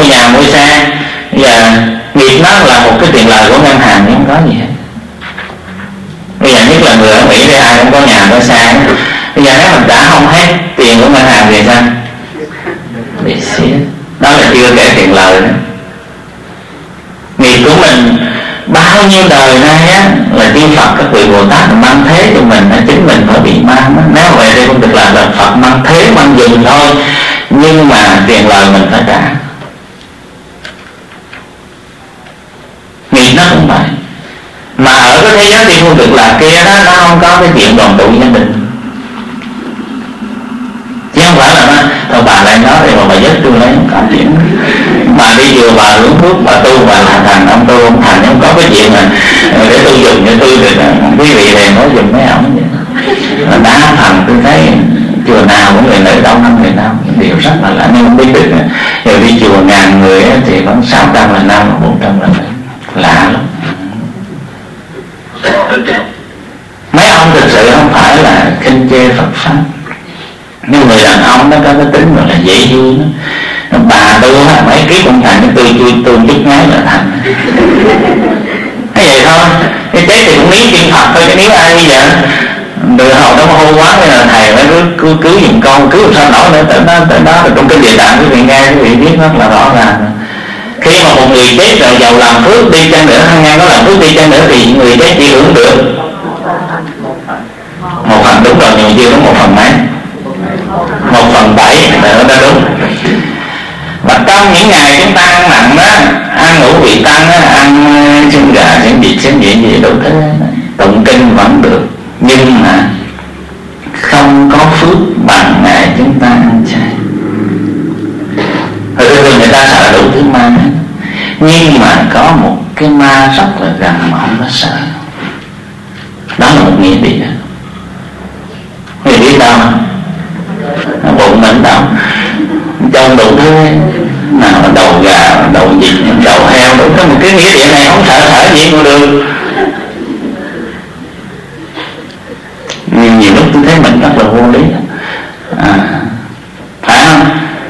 mua nhà mua xe. Giờ nghiệp nó là một cái tiền lời của ngân hàng nhưng không có gì hết. Bây giờ nhất là người ở Mỹ thì ai cũng có nhà có xe. Bây giờ nếu mình trả không hết tiền của ngân hàng thì sao? Bị xiết. Đó là chưa kể tiền lời nữa. Nghiệp của mình bao nhiêu đời nay á là chư Phật các vị Bồ Tát mang thế cho mình, chính mình phải bị mang đó. Nếu vậy thì không được là Phật mang thế mang dùng thôi, nhưng mà tiền lời mình phải trả. Nghiệp nó cũng vậy. Mà ở cái thế giới thì không được là kia đó, nó không có cái chuyện đoàn tụ gia đình, chứ không phải là nó thôi bà lại nói thì bà giúp tôi lấy, không có chuyện. Bà đi chùa bà hướng phước bà tu bà là thành, ông tu không thành, không có cái chuyện mà để tôi dùng cho tôi được. Quý vị này nói dùng mấy ổng vậy. Đa phần tôi thấy chùa nào cũng người nữ đông hơn người nam, điều rất là lạ. Nhưng không biết được rồi đi chùa 1000 người thì vẫn 600 là nam, 400 là nữ, lạ lắm. Mấy ông thực sự không phải là khinh chê Phật pháp, nhưng người đàn ông nó có cái tính gọi là dễ vui đó. Bà tu mấy kiếp không thành, tôi chút ngái là thành. Thế vậy thôi, cái chết thì cũng níu chuyện Phật thôi, chứ níu ai bây giờ. Từ hồi đó mà hô quá nên là thầy mới cứ cứu giùm con, cứu làm sao nổi nữa. Tới đó là trong cái địa tạng quý vị nghe, quý vị biết rất là rõ ràng. Khi mà một người chết rồi giàu làm phước đi chăng nữa, hăng ngang có làm phước đi chăng nữa thì người chết chỉ hưởng được 1/, đúng rồi, nhưng chưa đúng 1/mấy, 1/7 là nó đúng. Và trong những ngày chúng ta ăn mặn đó, ăn ngũ vị tăng đó, ăn xương gà xương vịt xương gì đủ thứ, tụng kinh vẫn được, nhưng mà không có phước bằng ngày chúng ta ăn chay. Rồi người ta sợ đủ thứ ma, nhưng mà có một cái ma rất là gần mà không có sợ. Đó là một nghĩa địa. Người biết đâu bụng mình đâu trong đủ thứ, nào là đầu gà, đầu vịt, đầu heo, đủ thứ. Một cái nghĩa địa này không sợ gì cũng được. Nhưng nhiều lúc tôi thấy mình rất là vô lý, phải không?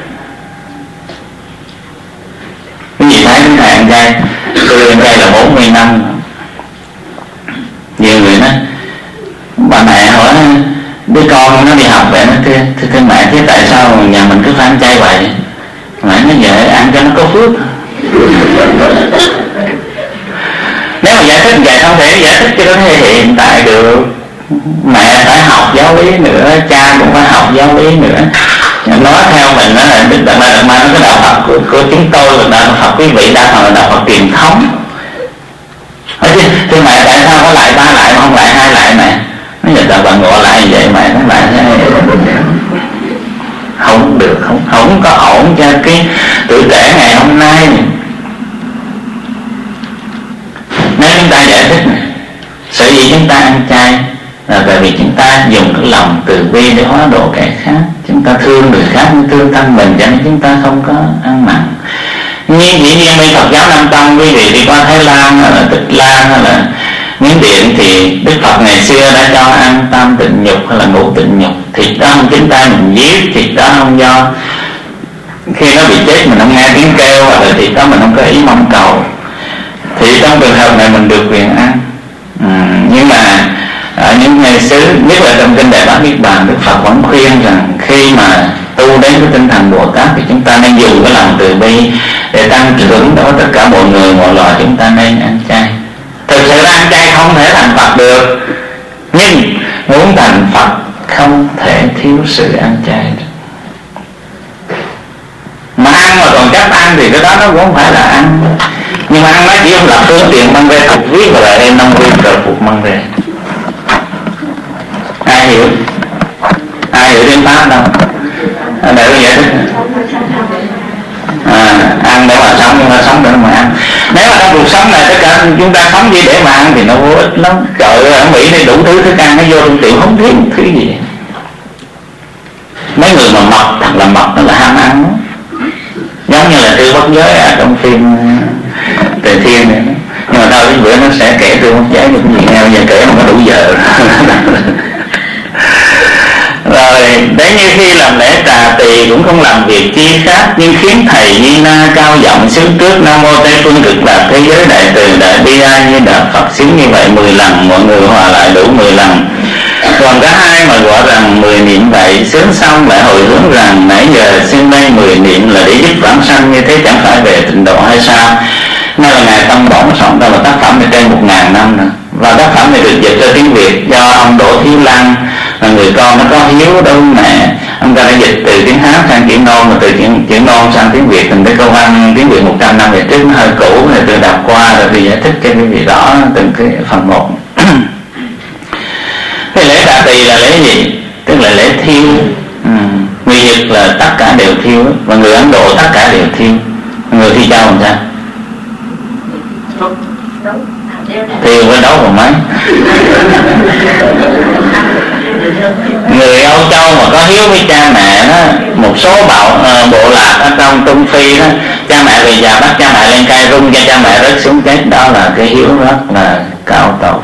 Cái gì thấy cái thầy ăn chay, tôi ăn chay là 40 năm. Nhiều người nói, bà mẹ hỏi đứa con nó đi học vậy, nó thưa mẹ, thế tại sao nhà mình cứ phải ăn chay vậy? Mẹ nói vậy ăn cho nó có phước. Nếu mà giải thích vậy không thể giải thích cho nó hiện tại được. Mẹ phải học giáo lý nữa, cha cũng phải học giáo lý nữa. Nói theo mình đó là Đức Đạt Ma nó cái đạo Phật của chúng tôi là đạo Phật quý vị đa phần là đạo Phật truyền thống. Thưa mẹ tại sao có lại 3 lại mà không lại 2 lại mẹ? Nói giờ ta bà ngộ lại vậy mẹ, nó lại thế không được, không có ổn cho cái tuổi trẻ ngày hôm nay. Nếu chúng ta giải thích này, sở dĩ chúng ta ăn chay là tại vì chúng ta dùng cái lòng từ bi để hóa độ kẻ khác. Chúng ta thương người khác như thương thân mình, cho nên chúng ta không có ăn mặn. Nhưng dĩ nhiên bên Phật giáo Nam Tông, quý vị đi qua Thái Lan hay là Tích Lan hay là Miến Điện thì Đức Phật ngày xưa đã cho ăn tam tịnh nhục hay là ngũ tịnh nhục. Thịt đó không chính tay mình giết, thịt đó không do khi nó bị chết mình không nghe tiếng kêu, hoặc là thịt đó mình không có ý mong cầu, thì trong trường hợp này mình được quyền ăn. Nhưng mà ở những ngày xứ, nhất là trong kinh Đại Bát Niết Bàn, Đức Phật vẫn khuyên rằng khi mà tu đến cái tinh thần Bồ Tát thì chúng ta nên dùng cái lòng từ bi để tăng trưởng đó tất cả mọi người mọi loài. Chúng ta nên ăn chay. Thực sự là ăn chay không thể thành Phật được, nhưng muốn thành Phật không thể thiếu sự ăn chay được. Mà ăn mà còn cách ăn thì cái đó nó cũng không phải là ăn. Nhưng mà ăn nó chỉ không là phương tiện mang về phục viết và lại em nông viên rồi phục mang về. Ai hiểu đến pháp đâu? Để tôi giải thích. Ăn để mà sống, chúng ta sống để mà ăn. Nếu mà trong cuộc sống này tất cả chúng ta sống chỉ để mà ăn thì nó vô ích lắm. Trời ơi, ở Mỹ này đủ thứ thức ăn nó vô trong tiệm không thiếu thứ gì. Mấy người mà mập thật là mập, nó là ham ăn đó. Giống như là Tư Bất Giới trong phim Tề Thiên này. Nhưng mà thôi cái bữa nó sẽ kể Tư Bất Giới được gì nghe, bây giờ kể mà có đủ giờ. Rồi đến như khi làm lễ trà tỳ cũng không làm việc chi khác, nhưng khiến thầy Di Na cao giọng xứng trước Nam Mô Tây Phương Cực Lạc Thế Giới Đại Từ Đại Bi A Di Đà Phật, xứng như vậy 10 lần, mọi người hòa lại đủ 10 lần. Còn cả hai mà gọi rằng 10 niệm vậy, sướng xong lại hồi hướng rằng nãy giờ xin đây 10 niệm là để giúp vãng sanh, như thế chẳng phải về tịnh độ hay sao? Nay là Ngài Tâm Bổn soạn ra một tác phẩm này trên 1000 năm nữa, và tác phẩm này được dịch ra tiếng Việt do ông Đỗ Thiếu Lăng, là người con nó có hiếu đối mẹ. Ông ta đã dịch từ tiếng Hán sang chữ Nôm, và từ chữ Nôm sang tiếng Việt, thành cái câu văn tiếng Việt 100 năm về trước nó hơi cũ, rồi tôi đọc qua rồi tôi giải thích cho quý vị rõ từng cái phần một. Cái lễ Đà Tỳ là lễ gì? Tức là lễ thiêu. Người Việt là tất cả đều thiêu, và người Ấn Độ tất cả đều thiêu. Người Thi Châu làm sao? Thiêu với đấu còn mấy. Người Âu Châu mà có hiếu với cha mẹ đó, một số bộ lạc ở trong Trung Phi đó, cha mẹ về già bắt cha mẹ lên cây rung cho cha mẹ rớt xuống chết, đó là cái hiếu rất là cao tột.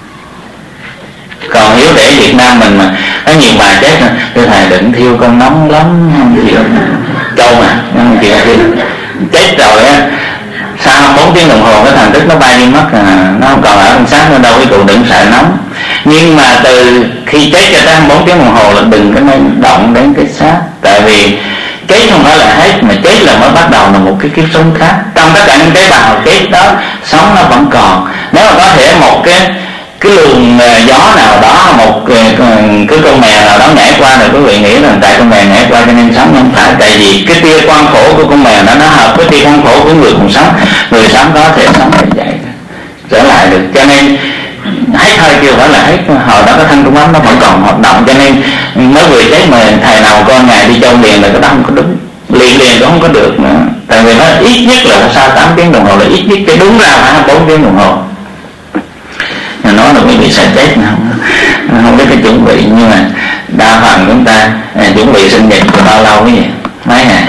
Còn hiếu để Việt Nam mình mà có nhiều bà chết thưa thầy đừng thiêu con nóng lắm, không chịu. Châu mà không chịu thiêu. Chết rồi á, sau 4 tiếng đồng hồ cái thần thức nó bay đi mất nó không còn ở trong xác nữa đâu, cái cụ đừng sợ nóng. Nhưng mà từ khi chết cho tới 4 tiếng đồng hồ là đừng có nên động đến cái xác, tại vì chết không phải là hết, mà chết là mới bắt đầu là một cái kiếp sống khác. Trong tất cả những tế bào chết đó, sống nó vẫn còn. Nếu mà có thể một cái luồng gió nào đó, một cái con mèo nào đó nhảy qua, rồi quý vị nghĩ rằng tại con mèo nhảy qua cho nên sống, không phải. Tại vì cái tia quang phổ của con mèo nó hợp với tia quang phổ của người còn sống, người sống có thể sống như vậy trở lại được. Cho nên hết hơi chưa phải là hết, hồi đó cái thân trung ấm nó vẫn còn hoạt động. Cho nên mới vừa chết mà thầy nào con Ngài đi Châu liền là cái đó không có đúng, liền cũng không có được nữa. Tại vì nó ít nhất là sau 8 tiếng đồng hồ là ít nhất, cái đúng ra phải 4 tiếng đồng hồ. Nói là quý vị sẽ chết, không biết cái chuẩn bị, nhưng mà đa phần chúng ta chuẩn bị sinh nhật của bao lâu cái gì? Mấy ngày?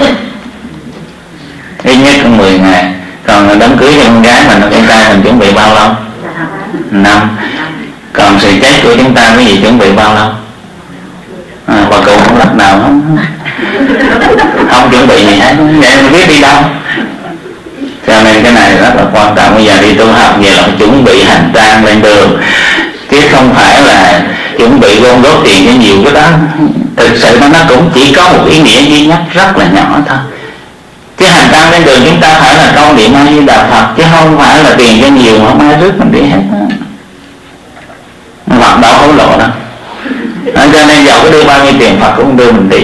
Ít nhất cũng 10 ngày. Còn đám cưới cho con gái mình, con trai mình chuẩn bị bao lâu? 5. Còn sự chết của chúng ta cái gì chuẩn bị bao lâu? Bà cụ không lắc nào không chuẩn bị gì hết, vậy mình biết đi đâu. Cho nên cái này rất là quan trọng. Bây giờ đi tu học về là chuẩn bị hành trang lên đường, chứ không phải là chuẩn bị gom góp tiền cho nhiều. Cái đó thực sự nó cũng chỉ có một ý nghĩa duy nhất rất là nhỏ thôi. Chứ hành trang lên đường chúng ta phải là câu niệm A Di Đà Phật, chứ không phải là tiền cho nhiều mà không ai rước mình đi hết. Phật đâu hối lộ đâu. Cho nên giàu có đưa bao nhiêu tiền Phật cũng đưa mình đi.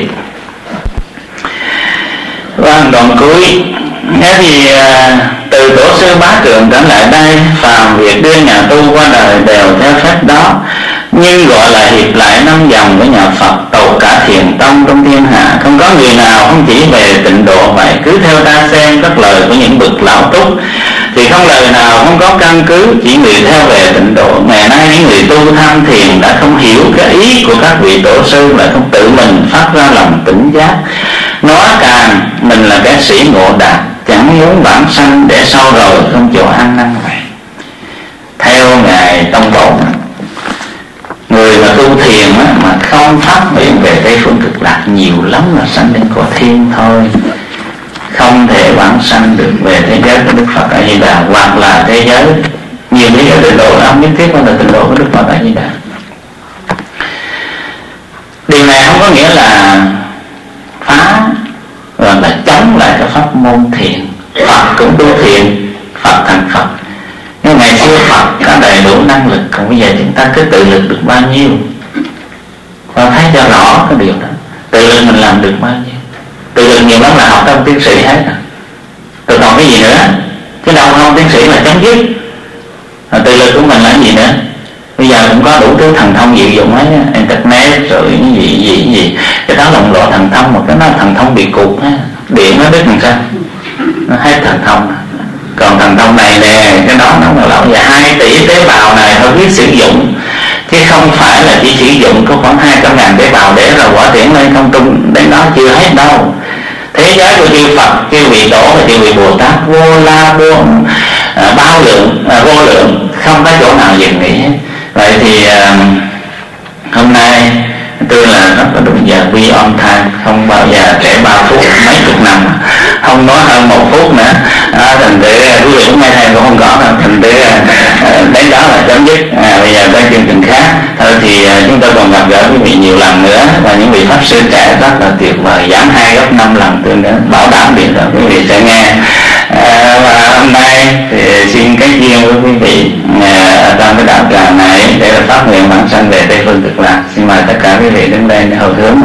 Và đoạn cuối, thế thì từ tổ sư Bá Trượng trở lại đây, phàm việc đưa nhà tu qua đời đều theo phép đó, nhưng gọi là hiệp lại 5 dòng của nhà Phật, tột cả thiền tông trong thiên hạ. Không có người nào không chỉ về tịnh độ vậy. Cứ theo ta xem các lời của những bậc lão túc thì không lời nào không có căn cứ, chỉ người theo về tịnh độ. Ngày nay những người tu tham thiền đã không hiểu cái ý của các vị tổ sư, lại không tự mình phát ra lòng tỉnh giác, nói càng mình là cái sĩ ngộ đạt, chẳng muốn vãng sanh để sau rồi không chỗ ăn năn vậy. Theo Ngài Tông Bổn, người mà tu thiền mà không phát nguyện về Tây Phương Cực Lạc nhiều lắm là sanh đến cõi thiên thôi, không thể vãng sanh được về thế giới của Đức Phật A Di Đà, hoặc là thế giới nhiều thế giới tịnh độ, không nhất thiết phải là tịnh độ của Đức Phật A Di Đà. Điều này không có nghĩa là phá hoặc là chống lại cái pháp môn thiền. Phật cũng tu thiền, Phật thành Phật. Nhưng ngày xưa Phật có đầy đủ năng lực, còn bây giờ chúng ta cứ tự lực được bao nhiêu, và thấy cho rõ cái điều đó. Tự lực mình làm được bao nhiêu? Tự lực nhiều lắm là học trong tiến sĩ hết. Rồi còn cái gì nữa? Chứ đâu không tiến sĩ là chấm dứt. Tự lực của mình là gì nữa? Bây giờ cũng có đủ thứ thần thông diệu dụng hết, internet rồi cái gì. Cái đó là một loại thần thông, một cái nó thần thông bị cụt á, điện nó đứt làm sao? Nó hết thần thông. Còn thần thông này nè, cái đó nó là lão già 2 tỷ tế bào này phải biết sử dụng, chứ không phải là chỉ sử dụng có khoảng 200.000 tế bào để rồi quả tiễn lên không trung, đến đó chưa hết đâu. Thế giới của chư Phật, chư vị Tổ và chư vị Bồ Tát vô la bao lượng, vô lượng, không có chỗ nào dừng nghỉ hết. Vậy thì hôm nay Tôi là rất là đúng giờ, we on time, không bao giờ trễ 3 phút, mấy chục năm, không nói hơn 1 phút nữa. Thành thử quý vị cũng nghe thầy cũng không rõ đâu, thành thử đến đó là chấm dứt. Bây giờ tới chương trình khác thôi, thì chúng tôi còn gặp gỡ quý vị nhiều lần nữa, và những vị pháp sư trẻ rất là tuyệt vời, giảng 2 gấp 5 lần tôi nữa, bảo đảm việc rồi quý vị sẽ nghe. Và hôm nay thì xin kết duyên với quý vị trong cái đạo tràng này để là phát nguyện vãng sanh về Tây Phương Cực Lạc. Xin mời tất cả quý vị đứng lên để hồi hướng.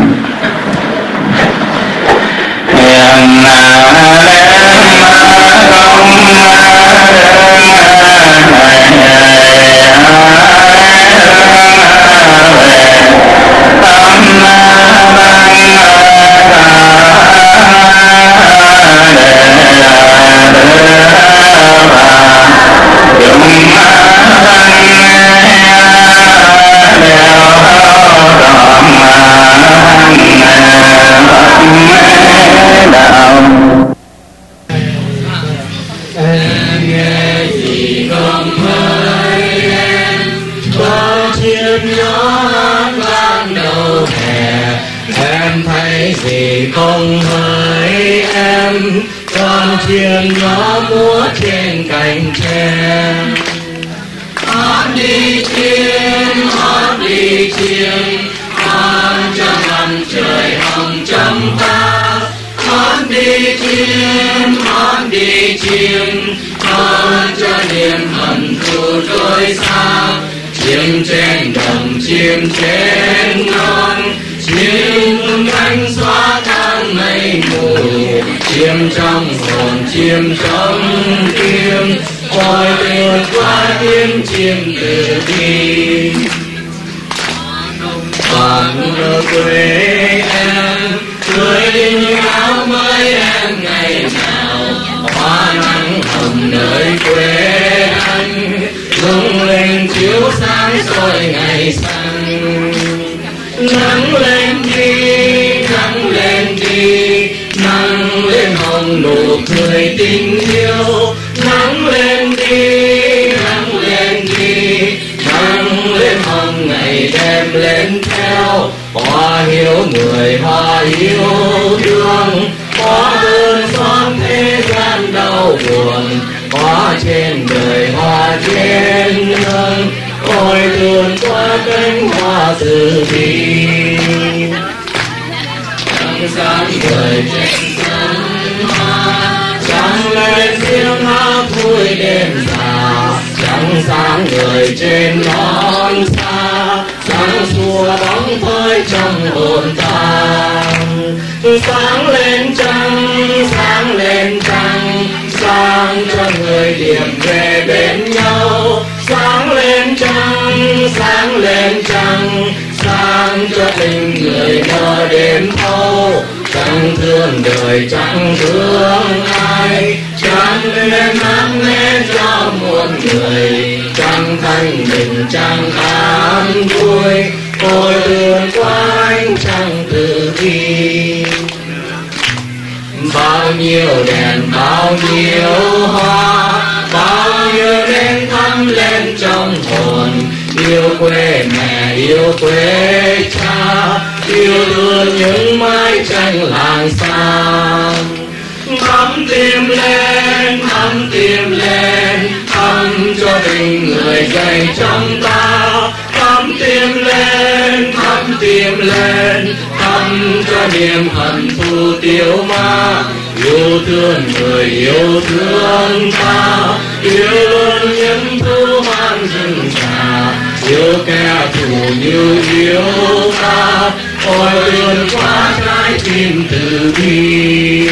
Không hỡi em, con chim nó múa trên cành tre. Hót đi chim, hót đi chim, hót cho ngắm trời hồng trong ta. Hót đi chim, hót đi chim, hót cho niềm hận thù trôi xa. Chim trên đồng, chim trên non, chim cánh xóa tan mây mù, chim trong hồn, chim trong tim, ôi tuyệt quá tiếng chim từ bi. Còn ở quê em, cười như áo mới em ngày nào, hoa nắng hồng nơi quê anh, lung linh chiếu sáng soi ngày xanh. Nắng lên đi, nắng lên đi, nắng lên hồng nụ cười tình yêu. Nắng lên đi, nắng lên đi, nắng lên hồng ngày đem lên theo. Hoa hiếu người, hoa yêu thương, hoa cơn xót thế gian đau buồn, hoa trên đời, hoa trên nương. Ôi thương qua cánh hoa từ bi, trăng sáng người trên sân hoa, trăng lên tiếng hát vui đêm già. Trăng sáng người trên non xa, trăng xua bóng phơi trong hồn ta. Sáng lên trăng, sáng lên trăng, sáng cho người điểm về bên nhau. Sáng lên trăng, sáng lên trăng, sáng cho tình người mơ đêm thâu. Chẳng thương đời, chẳng thương ai, chẳng lên hát nghe cho muôn người. Chẳng thanh bình, chẳng an vui, ôi thương qua anh chẳng từ bi. Bao nhiêu đèn, bao nhiêu hoa, bao nhiêu đêm thắm lên trong hồn. Yêu quê mẹ, yêu quê cha, yêu thương những mái tranh làng xa. Thắm tim lên, thắm tim lên, thắm cho tình người dậy trong ta. Thắm tim lên, thắm tim lên, thắm cho niềm hận thù tiêu ma. Yêu thương người, yêu thương ta, yêu luôn những thú hoang rừng già. Yêu kẻ thù như yêu ta, ôi vươn qua trái tim từ bi.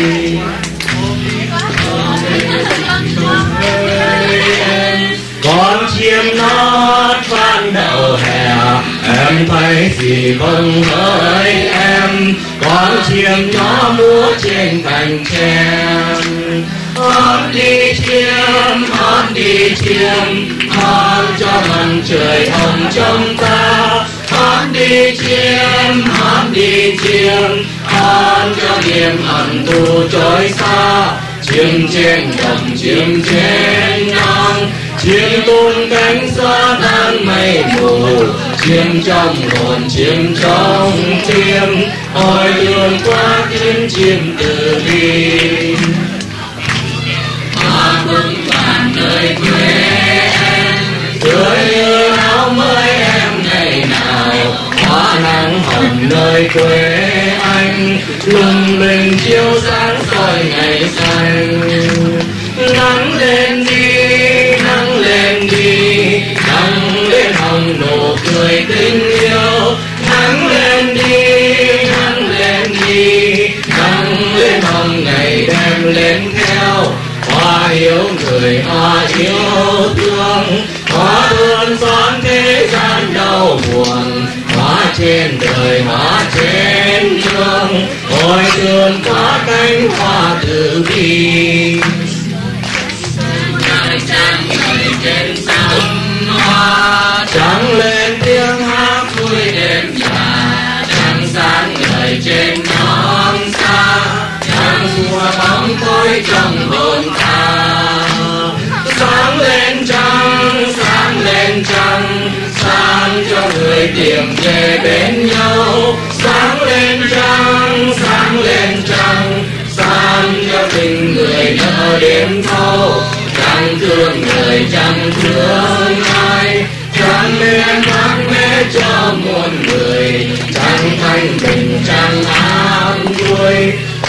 Con chim nót vang đầu hè, em thấy gì không hỡi em. Con chim nó múa trên cành tre. Hót đi chim, hót đi chim, hót cho mặt trời hồng trong ta. Hót đi chim, hót đi chim, hót cho niềm hận thù trôi xa. Chim trên đồng, chim trên non, chim tung cánh xóa tan mây mù, chiêm trong hồn chiêm trong tim, ôi thương quá khiến chim từ bi. Hoa vững vàng nơi quê em, tươi như áo mới em ngày nào. Hoa nắng hồng nơi quê anh, lung linh chiếu sáng soi ngày xanh. Nắng lên đi, nắng lên đi, nắng lên hồng nụ cười tình yêu. Nắng lên đi, nắng lên đi, nắng lên hồng ngày đem lên theo. Hoa hiếu người, hoa yêu thương, hoa hương xóa thế gian đau buồn. Hoa trên đời, hoa trên trường, ôi thương quá cánh hoa từ bi. Trăng người trên sông hoa, trăng lên tiếng hát vui đêm trà. Trăng sáng người trên non xa, trăng xua bóng tối trong hồn ta. Sáng lên trăng, sáng lên trăng, sáng cho người tìm về bên nhau. Sáng lên trăng, sáng lên trăng, sáng cho tình người nhớ đêm thâu. Chẳng thương người, chẳng thương ai, chẳng nên vác mê cho muôn người. Chẳng thanh bình, chẳng an vui,